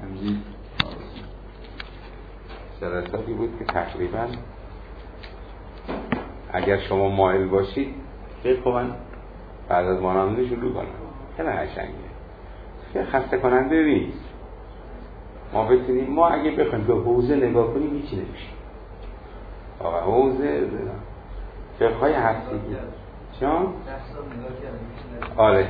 همین جلساتی بود که تقریبا اگر شما مایل باشید فکر کنم بعد از مانامده شروع کنم. خیلی قشنگه، خیلی خسته کننده نیست. ما بتونیم، ما اگه بخوایم به حوزه نگاه کنیم هیچی نمیشه. آقا حوزه فقهای هستگی چون؟ آره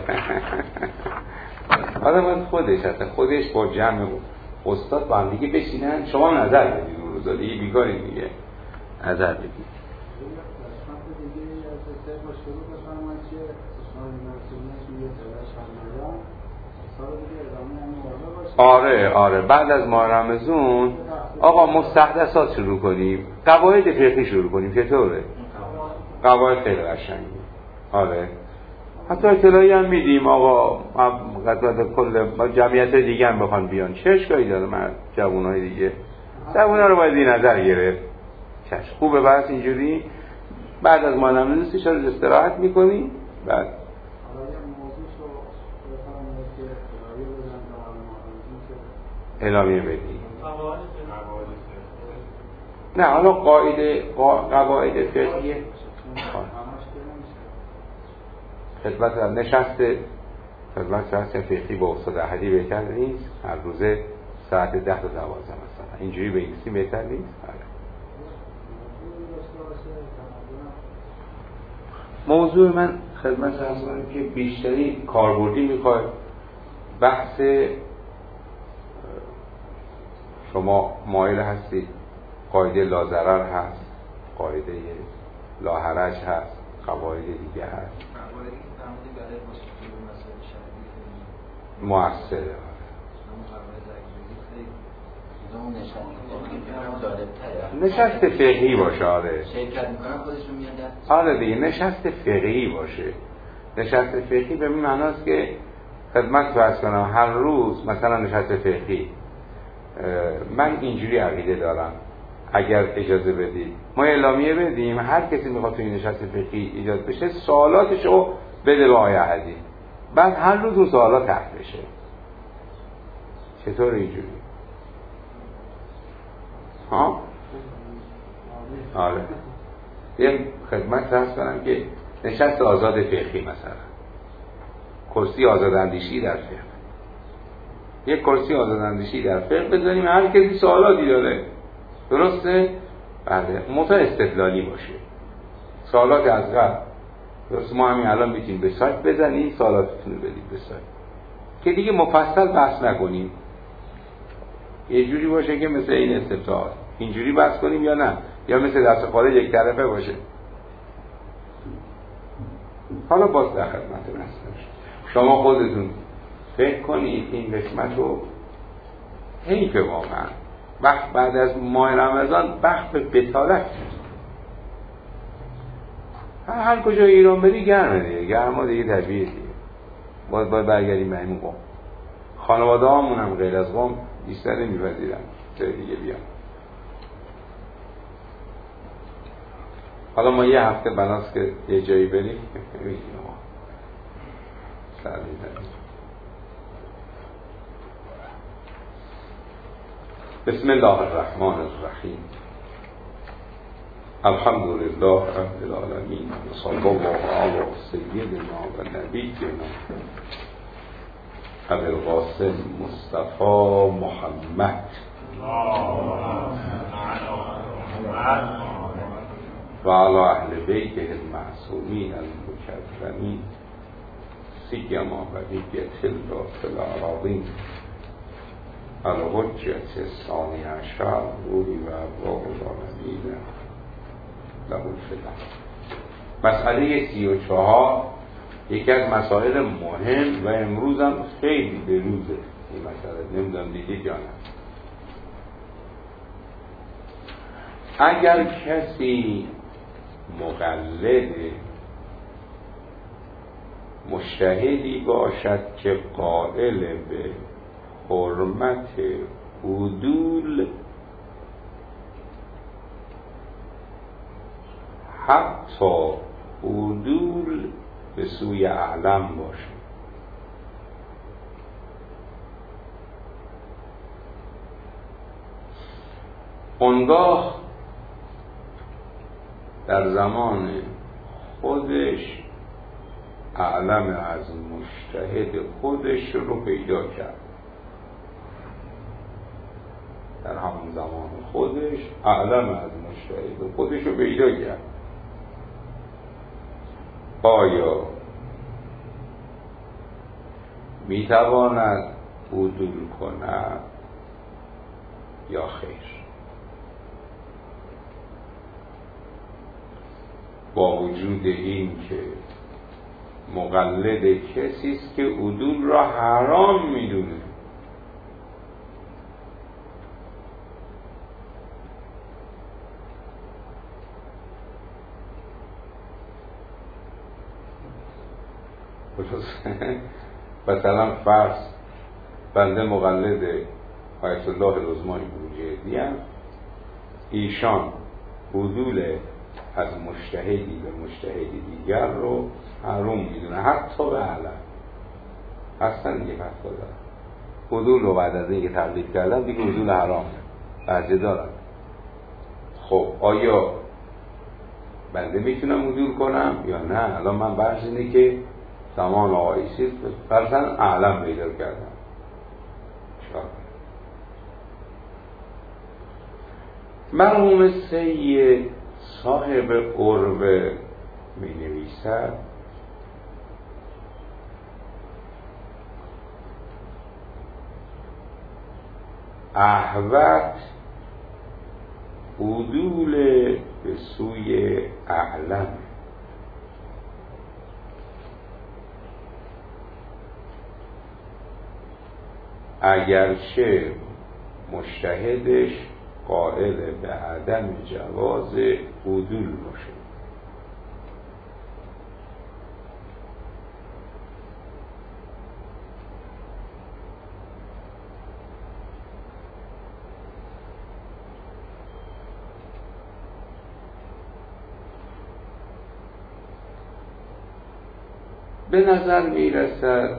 آدم خودش هست، خودش با جمع استاد با هم دیگه بشینن، شما نظر بدید اون روزا دیگه بیکاری دیگه نظر بدید. آره بعد از ماه رمضان آقا مستحدثات شروع کنیم، قواعد فقهی شروع کنیم. چطوره؟ قواعد خیلی قشنگه. آره حتی اطلاعی هم میدیم آقا، قطعات کل جمعیت دیگه هم بخوان بیان چه اشکالی داره؟ من جوانای دیگه جوانا رو باید این نظر گرفت. چش خوبه بس اینجوری. بعد از ماه رمضان سیشار استراحت میکنیم، بعد اعلامیه بدیم. نه حالا قواعد فقهیه خدمت نشست فقهی با استاد احدی بهتر نیست؟ هر روزه ساعت 10 تا 12 مثلا اینجوری به انگلیسی بهتر نیست؟ موضوع من خدمت هستم که بیشتری کاربردی میخواد. بحث شما مایل هستید قاعده لاضرر هست، قاعده لاحرج هست، قواعد دیگه هست مؤثره. نشست فقهی باشه. آره دیگه نشست فقهی باشه. نشست فقهی به این معناست که خدمت فرض کنم هر روز مثلا نشست فقهی، من اینجوری عقیده دارم اگر اجازه بدید ما اعلامیه بدیم هر کسی میخواد تو این نشست فقهی ایجاد بشه سوالاتشو بده به آقای احدی، بعد هر روز اون سوالات طرح بشه. چطور اینجوری؟ ها؟ آره یه خدمت فرض کنم که نشست آزاد فقهی مثلا کرسی آزاداندیشی در فقه، یک کرسی آزاداندیشی در فقه بذاریم هر کسی سوالاتی داره، درسته؟ بله متأ استدلالی باشه، سوالات از قبل درست. ما همین الان میتونیم به سایت بزنیم سوالاتتون رو بدید به سایت که دیگه مفصل بحث نکنیم. یه جوری باشه که مثل این استفتاء اینجوری بحث کنیم یا نه، یا مثل درس خارج یک طرفه باشه. حالا باز در خدمتتون هستم، شما خودتون فکر کنید این قسمت رو. حیفه واقعا وقت بعد از ماه رمضان وقت به بطالت هر کجا ایران بری گرمه دیگه، گرما دیگه طبیعیه دیگه. باید برگردیم به همین قوم. خانواده هامون هم غیر از قوم بیشتر نمی‌پذیرن جای دیگه بیان. حالا ما یه هفته بناست که یه جایی بریم بسم الله الرحمن الرحیم. الحمد لله رب العالمین و صلی الله علی سیدنا و نبینا ابی القاسم مصطفی محمد و علی اهل بیته المعصومین المکرمین سیما بقیت الله فی الاراضین الحجة الثانی عشر روحی و ابواب العالمین له الفدا. مسئله 34 یکی از مسائل مهم و امروز هم خیلی به روزه این مسئله، نمیدونم دیدید یا نه. اگر کسی مقلد مجتهدی باشد که قائل به حرمت عدول حتی عدول به سوی اعلم باشه، اونگاه در زمان خودش اعلم از مجتهد خودش رو پیدا کرد. در همون زمان خودش اعلم از مجتهد خودش رو پیدا کرد. آیا میتواند عدول کند یا خیر؟ با وجود این که مقلد کسی است که عدول را حرام میدونه، مثلا فرض بنده مقلد آیت الله العظمای بروجردی ام، ایشان عدول از مجتهدی به مجتهدی دیگر رو حرام میدونه، حتی به علم هستن دیگه فتوا دارن عدول رو بعد از اینکه تقلید کردن دیگه عدول حرامه بعضی دارن. خب آیا بنده میتونم عدول کنم یا نه؟ الان من بحث اینه که زمان آقایسی فرضاً اعلم پیدا کردم، مرحوم سید صاحب عروه می نویسد احوط عدول به سوی اعلم، اگرچه مجتهدش قائل به عدم جواز عدول باشه. به نظر میرسد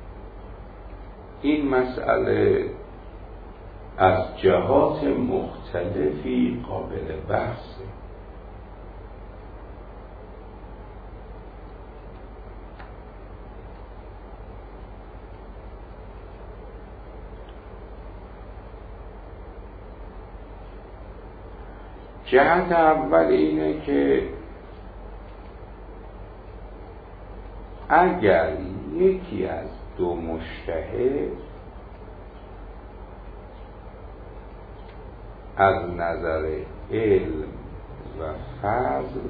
این مسئله از جهات مختلفی قابل بحثه. جهت اول اینه که اگر یکی از دو مجتهد از نظر علم و فضل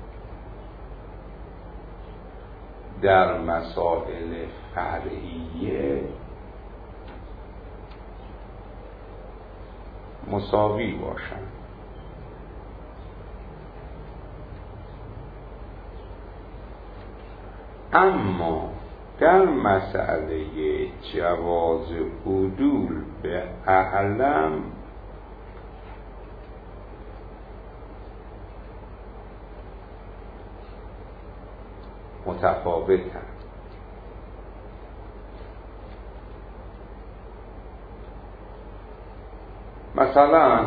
در مسائل فرعیه مساوی باشند، اما در مسئله جواز عدول به اعلم متفاوتند. مثلا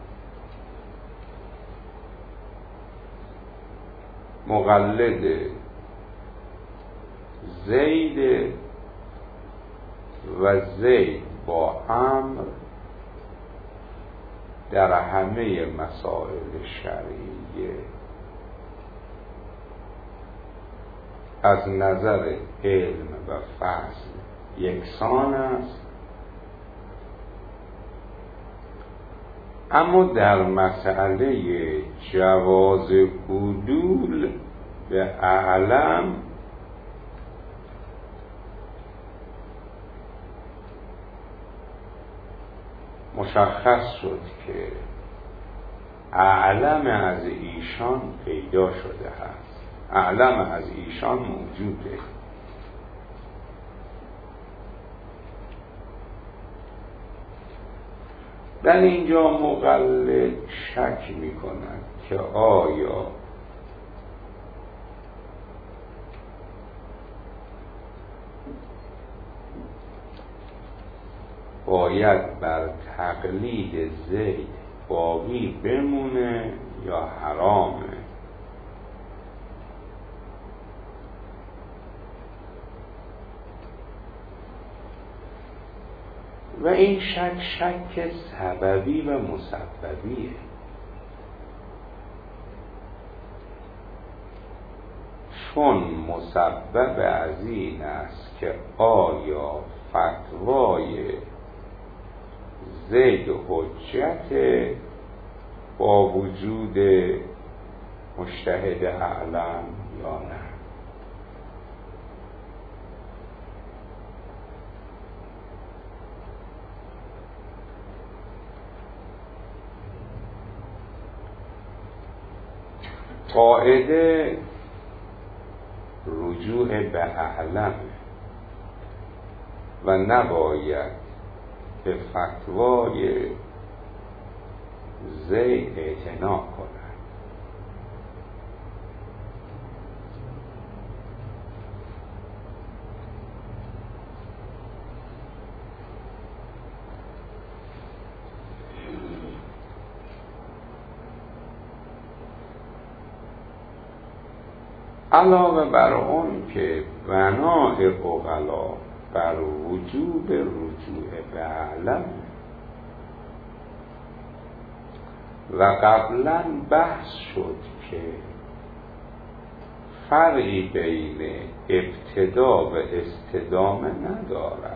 مقلد زید و زید با امر در همه مسائل شرعیه از نظر علم و فضل یکسان است، اما در مسئله جواز عدول به اعلم مشخص شد که اعلم از ایشان پیدا شده است، اعلم از ایشان موجوده. در اینجا مقلد شک می کند که آیا باید بر تقلید زید باقی بمونه یا حرامه. و این شک سببی و مسببیه. چون مسبب از این است که آیا فتوای زید حجت با وجود مجتهد اعلم یا نه. قاعده رجوع به اعلم و نباید به فتوای زید اعتنا کنند. علاوه بر اون که بناء عقلا بر وجوب رجوع به اعلم و قبلا بحث شد که فرقی بین ابتدا و استدامه ندارد،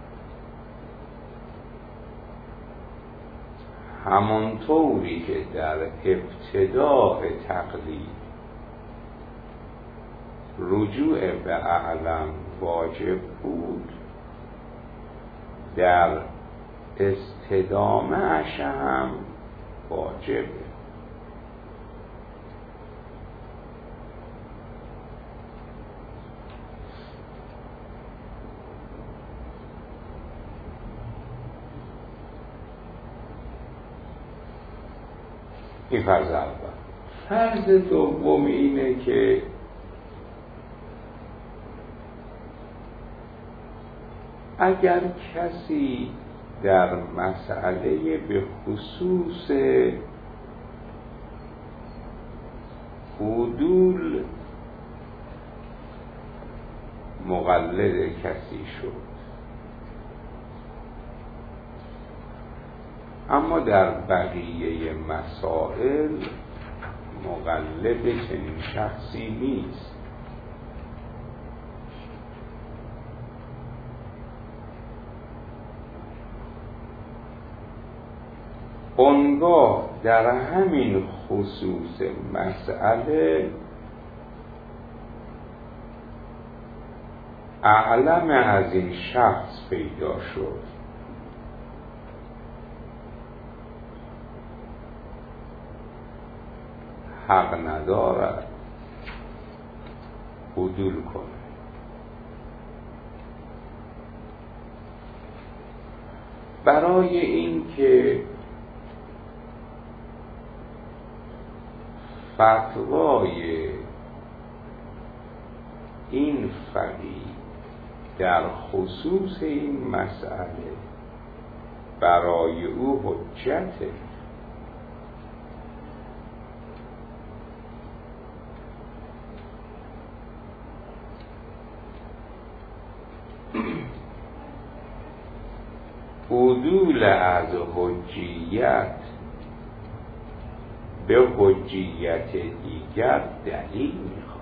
همانطوری که در ابتداء تقلید رجوع به اعلم واجب بود، در استدامه اش هم واجبه. این فرض اول. فرض دوم اینه که اگر کسی در مسئله به خصوص عدول مقلد کسی شد، اما در بقیه مسائل مقلد چنین شخصی نیست، اونگاه در همین خصوص مسئله اعلم از این شخص پیدا شد، حق ندارد عدول کنه. برای این که فتوای این فقیه در خصوص این مسئله برای او حجته، عدول از حجیت به حجیت دیگر دلیل میخواد.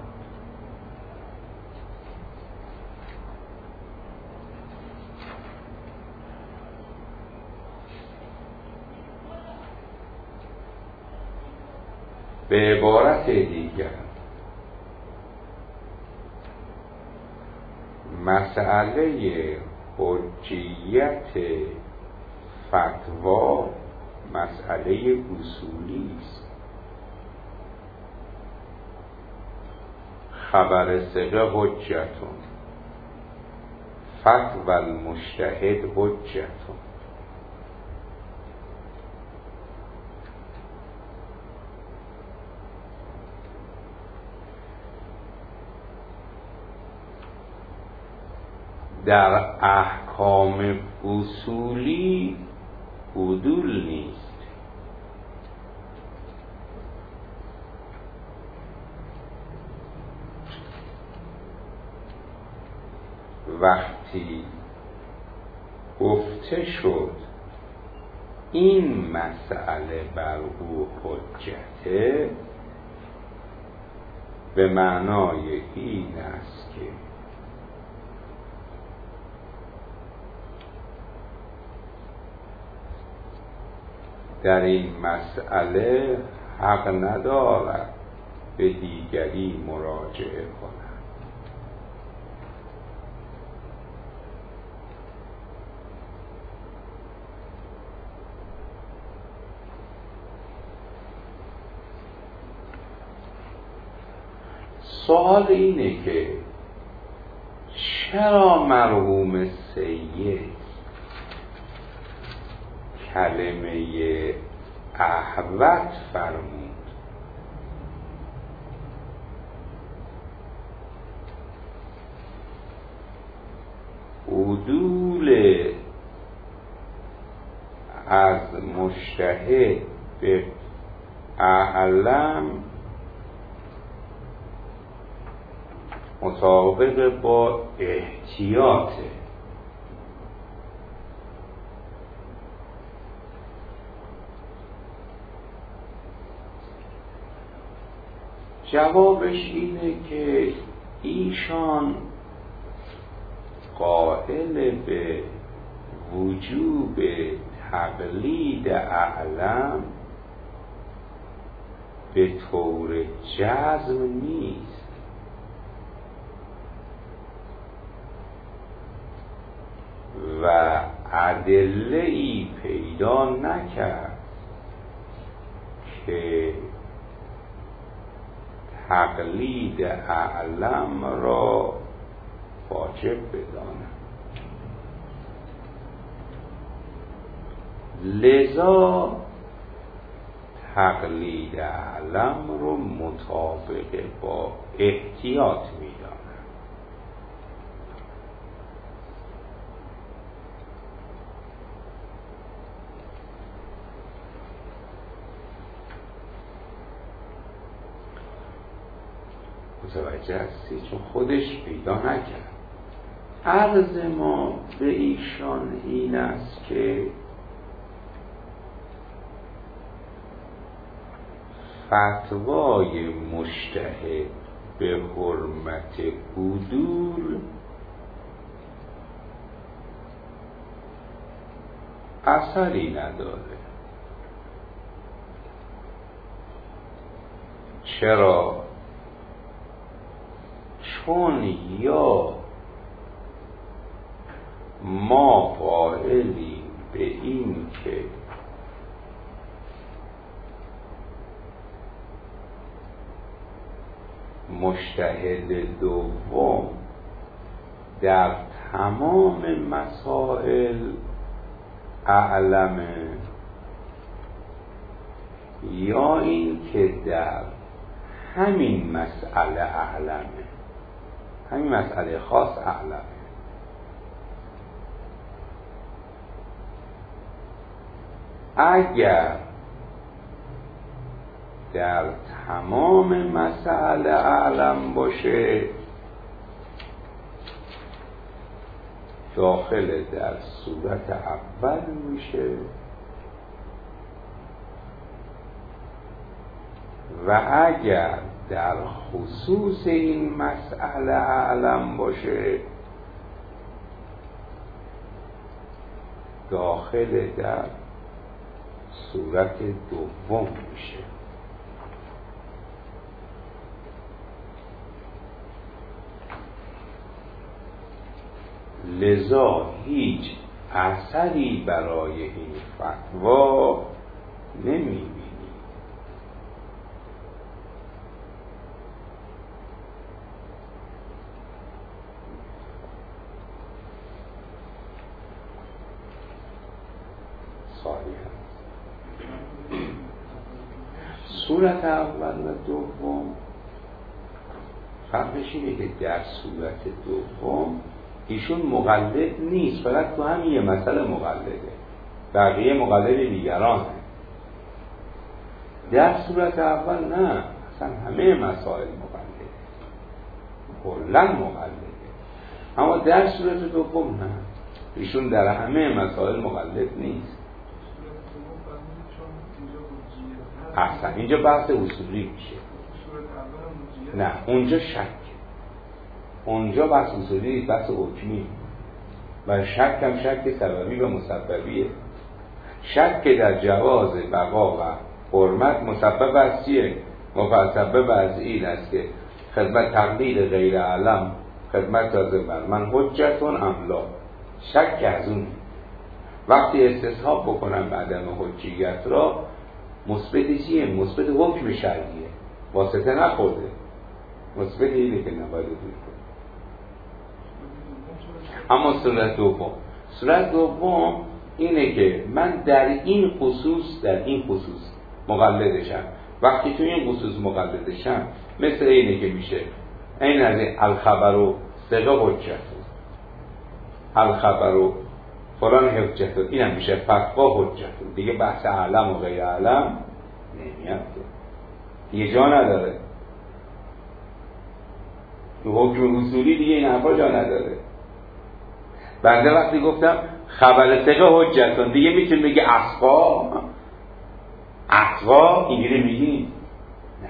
به عبارت دیگر مسئله حجیت فتوا مسئله اصولی است. خبر ثقه حجتون، فتوی المجتهد حجتون. در احکام اصولی عدول نیست، وقتی گفته شد این مسئله بر او حجته، به معنای این است که در این مسئله حق ندارد به دیگری مراجعه کند. سوال اینه که چرا مرحوم سید کلمه احوت فرمود؟ عدول از مجتهد به اعلم مطابق با احتیاطه. جوابش اینه که ایشان قائل به وجوب تقلید اعلم به طور جزم نیست و ادله‌ای پیدا نکرد که تقلید اعلم را واجب بدانند. لذا تقلید اعلم رو مطابق با احتیاط میدانند. متوجه هستی؟ چون خودش پیدا نکرد. عرض ما به ایشان این است که فتوای مجتهد به حرمت عدول اثری نداره. چرا؟ چون یا ما قائلیم به این که مجتهد دوم در تمام مسائل اعلمه، یا این که در همین مسئله اعلمه، همین مسئله خاص اعلمه. اگر در تمام مسائل اعلم باشه داخل در صورت اول میشه و اگر در خصوص این مسئله اعلم باشه داخل در صورت دوم میشه. لذا هیچ اثری برای این فتوا نمیبینی. صورت اول و دوم فرقش اینه که در صورت دوم ایشون مقلد نیست، فقط تو همین یه مسئله مقلده، بقیه مقلد دیگرانه. در صورت اول نه، اصلا همه مسائل مقلده، کلا مقلده. اما در صورت دوم نه، ایشون در همه مسائل مقلد نیست. احسن، اینجا بحث اصولی میشه. نه اونجا شک، اونجا بحث اصولی نیست، بحث حکمی. و شک هم شک سببی و مسببیه. شک در جواز بقا و حرمت مسبب از چیه؟ مسبب از این است که خدمت تقلید غیر علم خدمت لازم بر من حجتون املا. شک از اون وقتی استصحاب بکنم بعدم حجیت را، مثبت چیه؟ مثبت حکم شرعیه، واسطه نخورده، مثبت اینه که نباید دور کنه. اما صورت دوم اینه که من در این خصوص مقلدشم. وقتی تو این خصوص مقلدشم مثل اینه که میشه این از الخبر و ثقه حجت، الخبر و فلان حجت، این هم میشه فتوا حجت. دیگه بحث علم و غیر علم نمیاد، دیگه جا نداره. تو حکم اصولی دیگه این حرفا جا نداره. بنده وقتی گفتم خبر ثقه حجت، دیگه میتونی بگی اصفا اینجوری میگی؟ نه.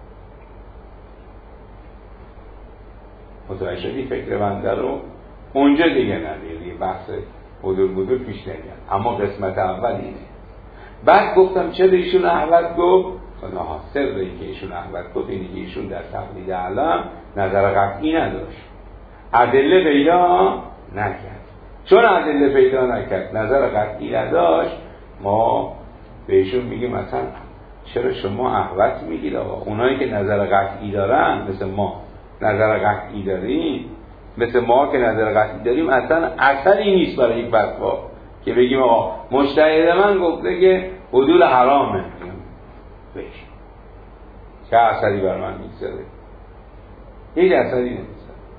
متوجه شدی فکر بنده رو؟ اونجا دیگه نمیگی، بحث حضور پیش نمیاد. اما قسمت اول اینه. بعد گفتم چرا ایشون احوط گفت؟ سر این که ایشون احوط گفت اینه که ایشون در تقلید علم نظر قطعی نداشت، ادله پیدا نکرد. چون ادله پیدا نکرد، نظر قطعی نداشت، ما بهشون میگیم مثلا چرا شما احوط میگید؟ آقا اونایی که نظر قطعی دارن مثل ما نظر قطعی داریم، مثل ما که نظر قطعی داریم، اصلا اثری نیست برای این فتوا که بگیم آقا مجتهد من گفته که حدود حرامه، بگیم چه اثری بر من میگذاره؟ هیچ اثری نیست.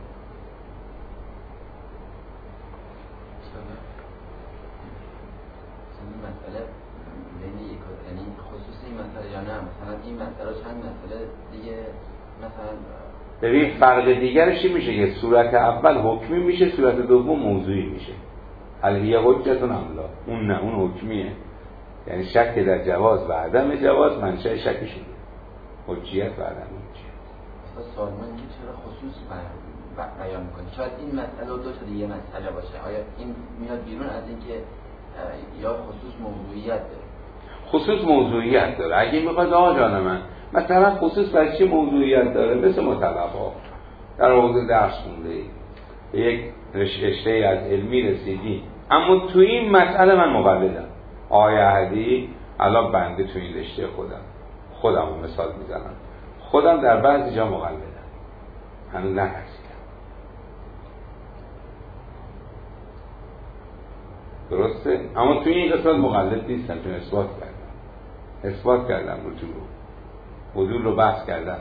این مسئله چند مسئله دیگه مثلا ببین فرق دیگرش چی میشه؟ که صورت اول حکمی میشه، صورت دوم موضوعی میشه. هل حجتون املا، اون نه، اون حکمیه. یعنی شک در جواز و عدم جواز منشأ شک شده، حجیت و عدم حجیت. سوال من اینه چرا خصوص بیان میکنی؟ شاید این مسئله دو تا دیگه مسئله باشه. آیا این میاد بیرون از این که یا خصوص موضوعیت داره؟ خصوص موضوعیت داره. اگه میخواد آقا جان من مثلا خصوص برای چی موضوعیت داره؟ مثل مطلبا در حوزه درس خونده به یک رشته از علمی رسیدی، اما تو این مسئله من مقلدم. آیا احدی الان بنده تو این رشته خودم مثال میزنم، خودم در بعضی جا مقلدم، هنوز نرسیدم. درسته؟ اما تو این قسمت مقلد نیستم، چون اثبات کردم رجوع رو، حضور رو بحث کردم.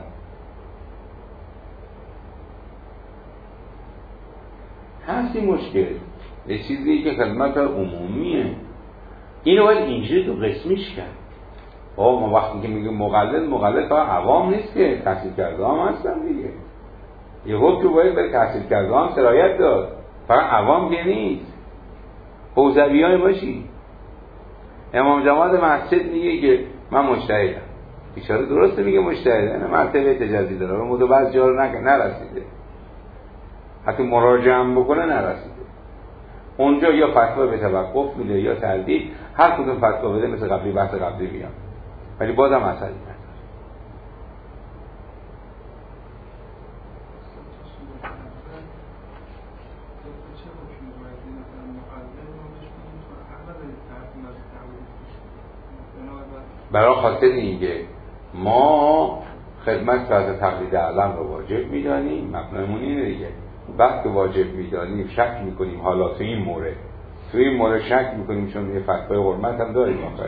هست این مشکل یه چیزی که خدمت عمومیه، اینو باید اینجوری تو قسمیش کرد. ما وقتی که میگه مقلد فقط عوام نیست که تحصیل کرده هم هستن دیگه. یه حکم باید به تحصیل کرده هم سرایت داد، فقط عوام که نیست. حوزوی های باشی. امام جماعت مسجد میگه که من مجتهدم، اشاره درسته میگه مجتهده، نه مرتبه تجدید داره، اما دو بعض جا رو نرسیده، حتی مراجعه هم بکنه نرسیده. اونجا یا فتوا به توقف میده یا تردید، هر کدوم فتوا بده مثل قبلی بحث قبلی میاد، ولی بازم اثری نداره. برای خاطر اینکه ما خدمت فرض تقلید علم رو واجب میدانیم، مبنامون اینه دیگه. وقتی واجب میدانیم شک میکنیم، حالا تو این مورد شک میکنیم، چون یه فتوای حرمت هم داریم آخر.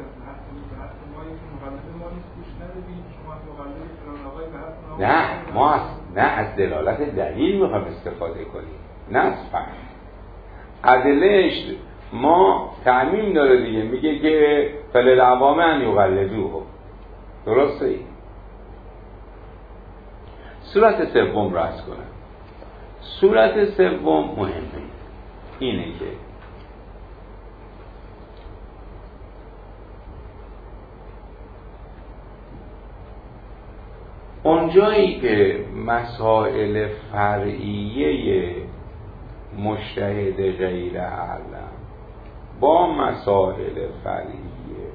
نه از دلالت دلیل میخوایم استفاده کنیم، نه از فهم. ادلهش ما تعمیم داره دیگه، میگه که فلل عوامه ان یقلدوه. درسته؟ صورت سوم رو عرض کنم. صورت سوم مهمه، اینه که اونجایی که مسائل فرعیه مجتهد غیر اعلم با مسائل فرعیه،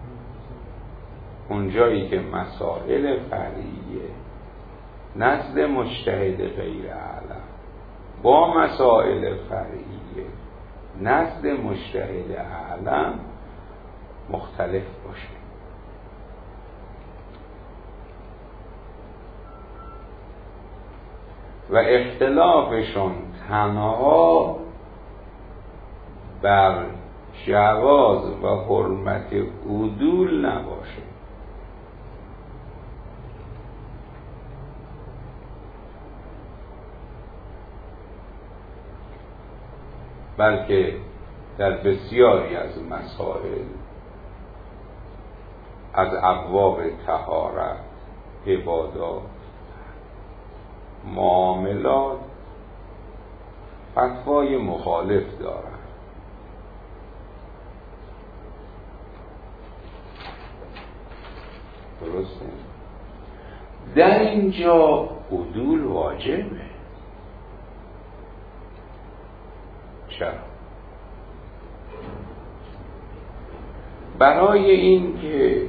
اونجایی که مسائل فرعیه نزد مجتهد غیر اعلم با مسائل فرعیه نزد مجتهد اعلم مختلف باشه و اختلافشون تنها بر جواز و حرمت عدول نباشه، بلکه در بسیاری از مسائل از ابواب طهارت، عبادات، معاملات فتوای مخالف دارند. درسته؟ در اینجا عدول واجبه. چرا؟ برای این که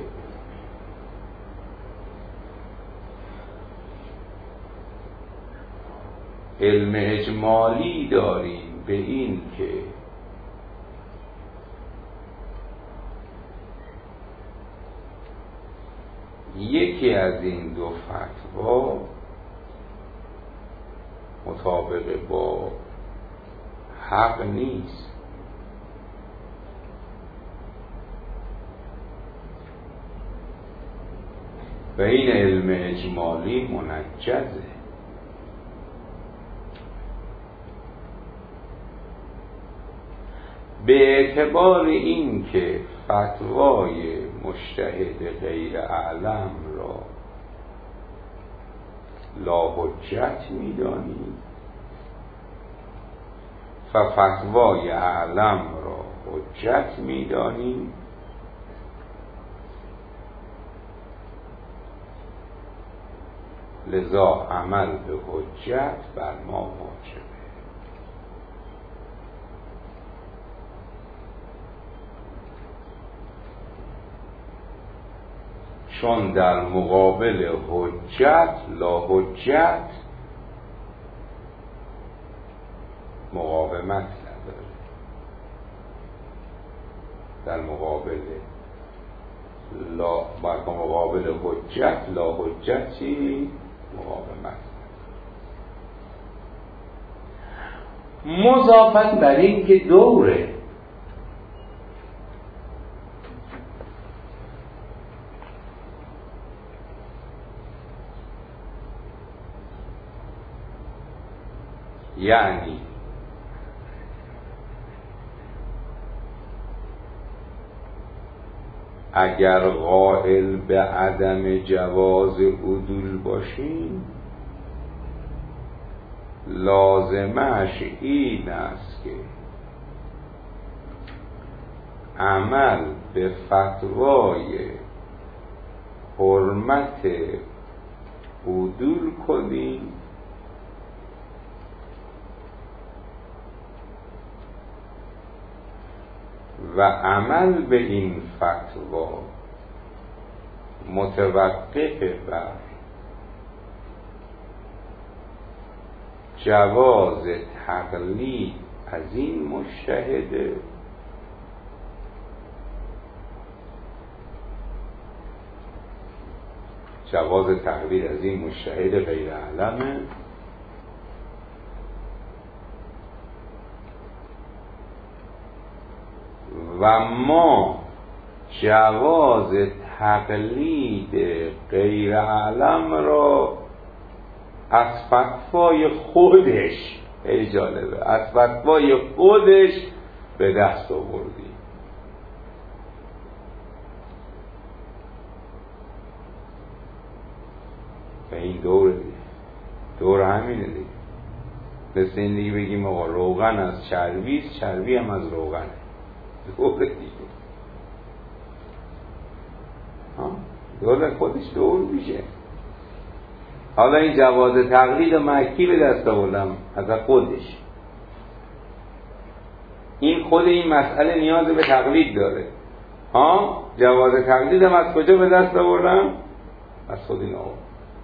علم اجمالی داریم به این که یکی از این دو فتوا مطابق با حق نیست و این علم اجمالی منجزه. به اعتبار این که فتوای مجتهد غیر اعلم را لا حجت می‌دانیم و فتوای اعلم را حجت می‌دانیم، لذا عمل به حجت بر ما واجبه. چون در مقابل حجت لا حجت مقاومت نداره، در مقابل حجت لا حجتی مقاومت. مضافت بر این که دوره، یعنی اگر قائل به عدم جواز عدول باشیم لازمش این است که عمل به فتوای حرمت عدول کنیم و عمل به این فتوا متوقف بر جواز تقلید از این مجتهد غیر اعلمه و ما جواز تقلید غیر اعلم را از فتوای خودش، خیلی جالبه، از فتوای خودش به دست آوردیم. و این دور همینه دیگه، مثل این دیگه بگیم آقا روغن از چربی، چربی هم از روغنه، دوره دیگه دوره خودش دور میشه. حالا این جواز تقلید و مکی به دست آوردم از خودش، این خود این مسئله نیاز به تقلید داره. جواز تقلیدم از کجا به دست آوردم؟ از خود این آورد.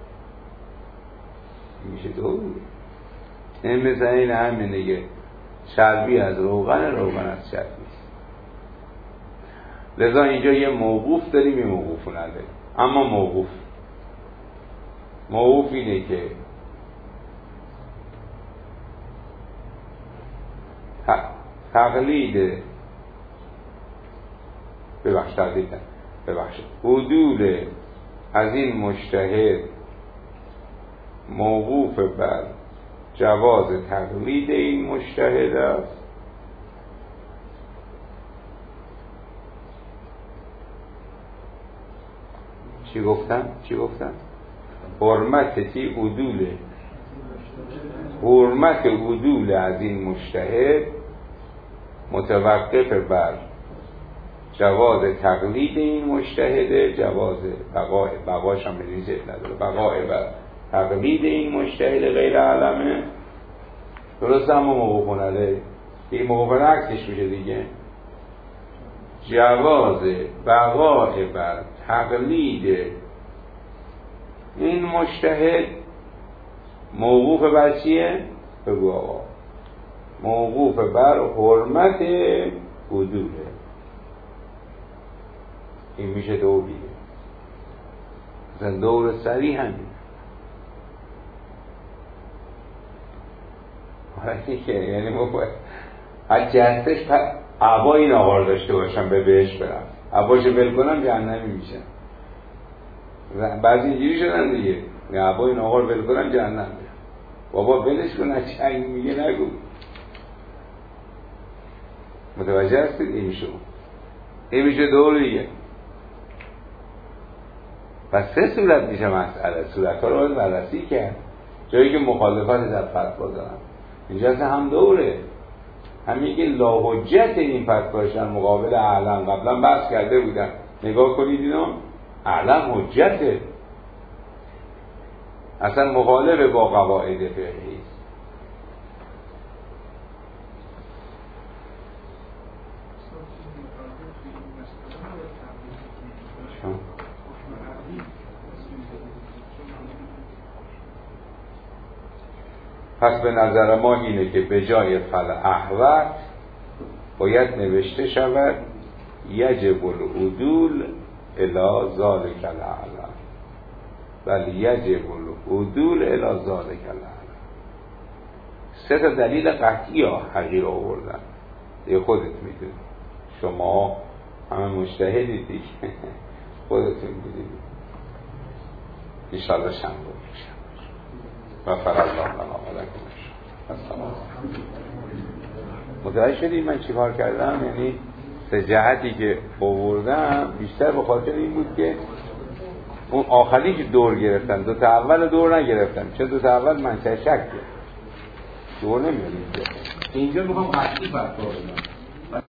میشه دور این مثل این همین دیگه، چربی از روغن، روغن از چربی. لذا اینجا یه موقوف داریم، یه موقوف نداریم. اما موقوف اینه که تقلید ببخشید عدول از این مجتهد موقوف بر جواز تقلید این مجتهد است چی گفتن؟ حرمت عدول از این مجتهد متوقف بر جواز تقلید این مجتهد، جواز بقاش هم ریزه نداره، بقای بر تقلید این مجتهد غیر علمه. درست هم موقوف علیه، این موقوف عکسش میشه دیگه. جواز بقای بر تقلید این مجتهد موقوف بر چیه؟ بگو آقا. موقوف بر حرمت عدوله. این میشه دور دیگه، مثلا دور سری همین. یعنی ما باید از جهتش عبا این آقا داشته باشم به بهش برم، عباشو بل کنم جهنمی میشم. بعضی اینجوری شدن دیگه، عبا این آقا رو بل کنم جهنم میرم. بابا بلش کن، از چنگ میگه نگو. متوجه هستید؟ این میشه دور دیگه. و 3 صورت میشه مسئله. صورت ها رو باید بررسی کرد. جایی که مخالفت در فتوا دارن اینجا هم دوره، همین که لاحجت این فتواش در مقابل اعلم قبلا بحث کرده بودن. نگاه کنید اینا، اعلم حجته، اصلا مخالف با قواعد فقهی است. پس به نظر ما اینه که به جای فل احوت باید نوشته شود یجب العدول الی ذالک الاعلم، ولی یجب العدول الی ذالک الاعلم. 3 تا دلیل قطعی ها حقیر آوردن، یه خودت میدونی، شما همه مجتهدید دیگه، خودتون میدونید. انشاءالله شنبه میشم و فرالله لنا و لکم السلام. متوجه شدید من چی کار کردم؟ یعنی 3 جهتی که آوردم بیشتر به خاطر این بود که اون آخری که دور گرفتم، 2 تا اول دور نگرفتم، چون 2 تا اول من شک دور نمیاد. اینجا میخوام قطعی فتوا بدم.